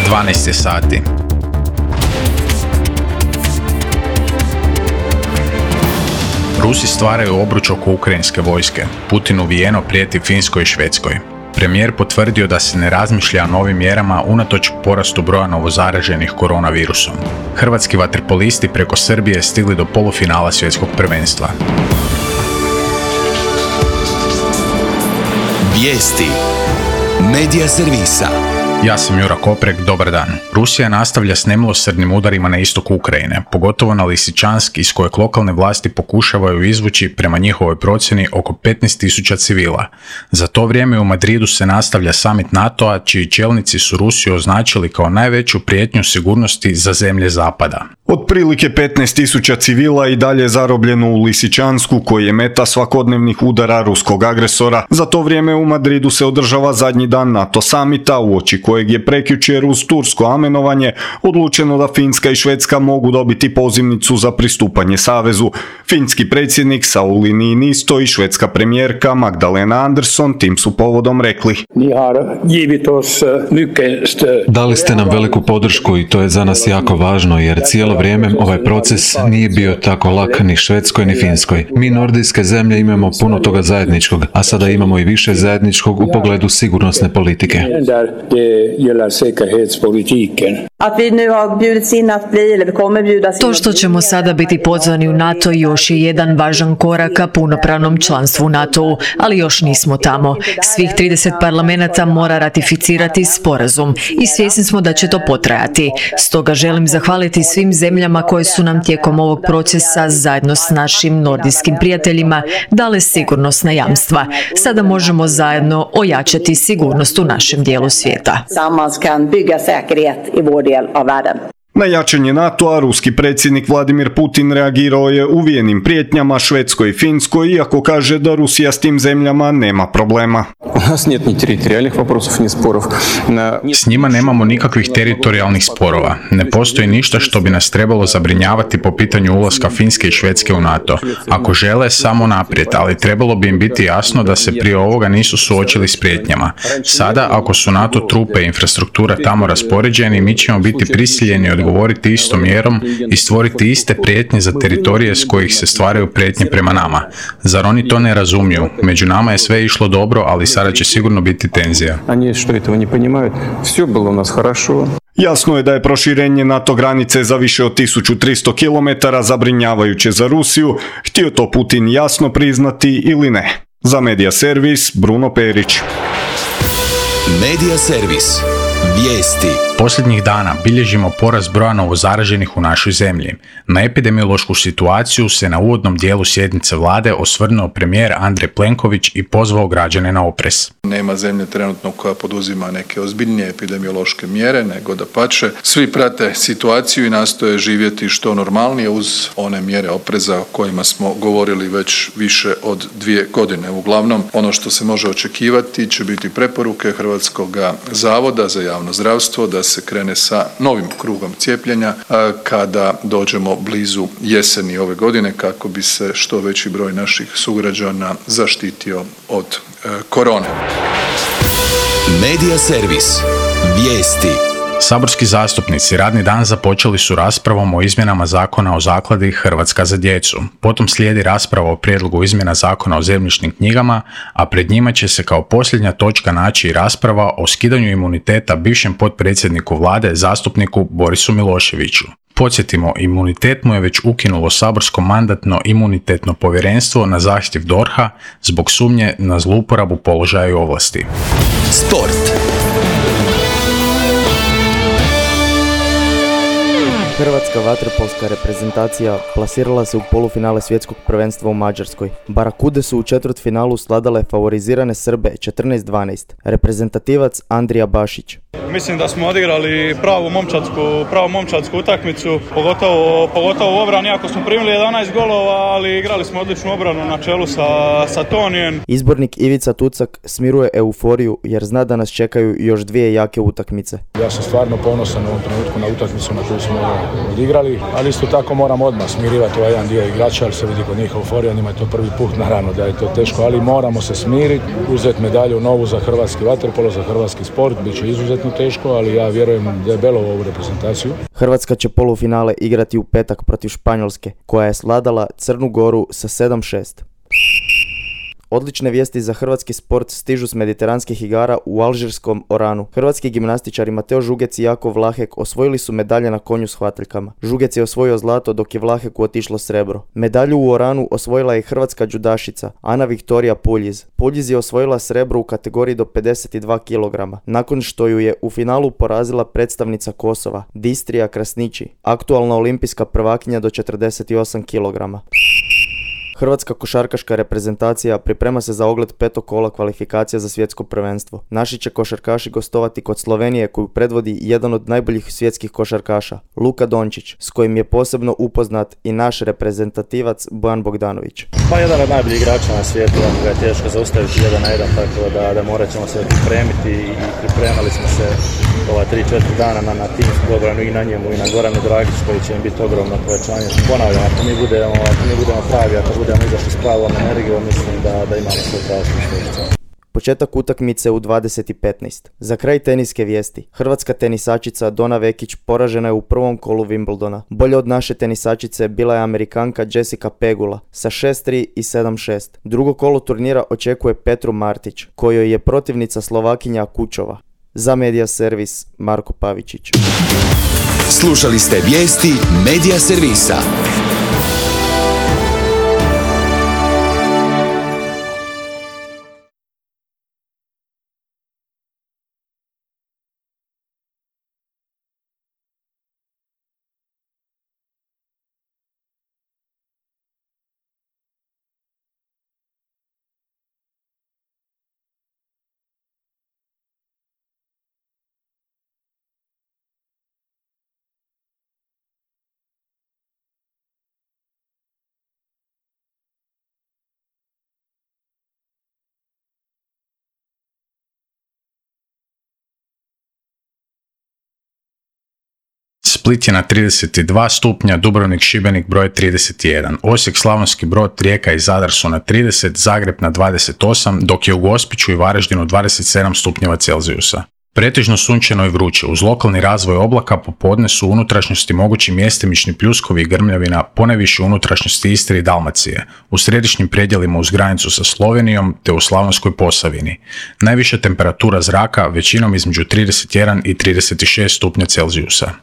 12 sati. Rusi stvaraju obruč oko ukrajinske vojske. Putin uvijeno prijeti Finskoj i Švedskoj. Premijer potvrdio da se ne razmišlja o novim mjerama unatoč porastu broja novozaraženih koronavirusom. Hrvatski vaterpolisti preko Srbije stigli do polufinala svjetskog prvenstva. Vijesti Medija servisa. Ja sam Jura Koprek, dobar dan. Rusija nastavlja s nemilosrdnim udarima na istoku Ukrajine, pogotovo na Lisičansk, iz kojeg lokalne vlasti pokušavaju izvući, prema njihovoj procjeni, oko 15.000 civila. Za to vrijeme u Madridu se nastavlja summit NATO-a, čiji čelnici su Rusiju označili kao najveću prijetnju sigurnosti za zemlje zapada. Otprilike 15.000 civila i dalje zarobljeno u Lisičansku, koji je meta svakodnevnih udara ruskog agresora. Za to vrijeme u Madridu se održava zadnji dan NATO samita, uoči kojeg je prekjučer uz tursko amenovanje odlučeno da Finska i Švedska mogu dobiti pozivnicu za pristupanje savezu. Finski predsjednik Sauli Niinisto i švedska premijerka Magdalena Andersson tim su povodom rekli: Dali ste nam veliku podršku i to je za nas jako važno, jer cijelo vrijeme ovaj proces nije bio tako lak ni Švedskoj ni Finskoj. Mi nordijske zemlje imamo puno toga zajedničkog, a sada imamo i više zajedničkog u pogledu sigurnosne politike. To što ćemo sada biti pozvani u NATO još je jedan važan korak ka punopravnom članstvu u NATO-u, ali još nismo tamo. Svih 30 parlamenata mora ratificirati sporazum i svjesni smo da će to potrajati. Stoga želim zahvaliti svim zemljama koje su nam tijekom ovog procesa zajedno s našim nordijskim prijateljima dale sigurnosna jamstva. Sada možemo zajedno ojačati sigurnost u našem dijelu svijeta. Na jačanje NATO-a ruski predsjednik Vladimir Putin reagirao je uvijenim prijetnjama Švedskoj i Finskoj, iako kaže da Rusija s tim zemljama nema problema. S njima nemamo nikakvih teritorijalnih sporova. Ne postoji ništa što bi nas trebalo zabrinjavati po pitanju ulaska Finske i Švedske u NATO. Ako žele, samo naprijed, ali trebalo bi im biti jasno da se prije ovoga nisu suočili s prijetnjama. Sada, ako su NATO trupe i infrastruktura tamo raspoređeni, mi ćemo biti prisiljeni odgovoriti istom mjerom i stvoriti iste prijetnje za teritorije s kojih se stvaraju prijetnje prema nama. Zar oni to ne razumiju? Među nama je sve išlo dobro, ali sada će sigurno biti tenzija. Jasno je da je proširenje NATO granice za više od 1300 km zabrinjavajuće za Rusiju, htio to Putin jasno priznati ili ne. Za Medija servis, Bruno Perić. Medija servis. Vijesti. Posljednjih dana bilježimo porast broja novozaraženih u našoj zemlji. Na epidemiološku situaciju se na uvodnom dijelu sjednice vlade osvrnuo premijer Andrej Plenković i pozvao građane na oprez. Nema zemlje trenutno koja poduzima neke ozbiljnije epidemiološke mjere, nego dapače, svi prate situaciju i nastoje živjeti što normalnije uz one mjere opreza o kojima smo govorili već više od 2 godine. Uglavnom, ono što se može očekivati će biti preporuke Hrvatskog zavoda za javno zdravstvo da se krene sa novim krugom cijepljenja kada dođemo blizu jeseni ove godine, kako bi se što veći broj naših sugrađana zaštitio od korone. Medija servis. Vijesti. Saborski zastupnici radni dan započeli su raspravom o izmjenama Zakona o zakladi Hrvatska za djecu. Potom slijedi rasprava o prijedlogu izmjena Zakona o zemljišnim knjigama, a pred njima će se kao posljednja točka naći i rasprava o skidanju imuniteta bivšem potpredsjedniku vlade, zastupniku Borisu Miloševiću. Podsjetimo, imunitet mu je već ukinulo saborsko mandatno-imunitetno povjerenstvo na zahtjev DORH-a zbog sumnje na zlouporabu položaja i ovlasti. Sport. Hrvatska vaterpolska reprezentacija plasirala se u polufinale svjetskog prvenstva u Mađarskoj. Barakude su u četvrtfinalu svladale favorizirane Srbe 14-12. Reprezentativac Andrija Bašić. Mislim da smo odigrali pravu momčadsku utakmicu, pogotovo u obrani, ako smo primili 11 golova, ali igrali smo odličnu obranu na čelu sa Tonijem. Izbornik Ivica Tucak smiruje euforiju jer zna da nas čekaju još 2 jake utakmice. Ja sam stvarno ponosan u ovom trenutku na utakmicu na koju smo odigrali, ali isto tako moram odmah smirivati ovaj jedan dio igrača, ali se vidi kod njih euforija, njima je to prvi put, naravno da je to teško, ali moramo se smiriti, uzeti medalju novu za hrvatski vaterpolo, za hrvatski sport, bit će izuzetno teško, ali ja vjerujem debelo u ovu reprezentaciju. Hrvatska će polufinale igrati u petak protiv Španjolske, koja je svladala Crnu Goru sa 7-6. Odlične vijesti za hrvatski sport stižu s mediteranskih igara u alžirskom Oranu. Hrvatski gimnastičari Mateo Žugec i Jakov Vlahek osvojili su medalje na konju s hvataljkama. Žugec je osvojio zlato dok je Vlaheku otišlo srebro. Medalju u Oranu osvojila je hrvatska džudašica Ana Viktorija Puljiz. Puljiz je osvojila srebro u kategoriji do 52 kg, nakon što ju je u finalu porazila predstavnica Kosova, Distrija Krasnići, aktualna olimpijska prvakinja do 48 kg. Hrvatska košarkaška reprezentacija priprema se za ogled 5. kola kvalifikacija za svjetsko prvenstvo. Naši će košarkaši gostovati kod Slovenije koju predvodi jedan od najboljih svjetskih košarkaša, Luka Dončić, s kojim je posebno upoznat i naš reprezentativac Bojan Bogdanović. Pa jedan od najboljih igrača na svijetu, ga je teško zaustaviti 1-1, tako da morat ćemo se pripremiti i pripremali smo se ova 3-4 dana na timsku obranu i na njemu i na Goranu Dragić koji će im biti ogromno povećanje. Ponavljam, ako mi budemo pravi, ako budemo izašli s pravom energijom, mislim da imamo svoj pravosti. Početak utakmice u 20:15. Za kraj teniske vijesti. Hrvatska tenisačica Dona Vekić poražena je u prvom kolu Wimbledona. Bolje od naše tenisačice bila je Amerikanka Jessica Pegula sa 6-3 i 7-6. Drugo kolo turnira očekuje Petru Martić, kojoj je protivnica Slovakinja Kučova. Za Media Servis, Marko Pavičić. Slušali ste vijesti Media Servisa. Split je na 32 stupnja, Dubrovnik Šibenik broj 31, Osijek Slavonski Brod, Rijeka i Zadar su na 30, Zagreb na 28, dok je u Gospiću i Varaždinu 27 stupnjeva Celzijusa. Pretežno sunčano i vruće, uz lokalni razvoj oblaka popodne su u unutrašnjosti mogući mjestimični pljuskovi i grmljavina, ponajviše u unutrašnjosti Istre i Dalmacije, u središnjim predjelima uz granicu sa Slovenijom te u Slavonskoj Posavini. Najviša temperatura zraka većinom između 31 i 36 stupnja Celzijusa.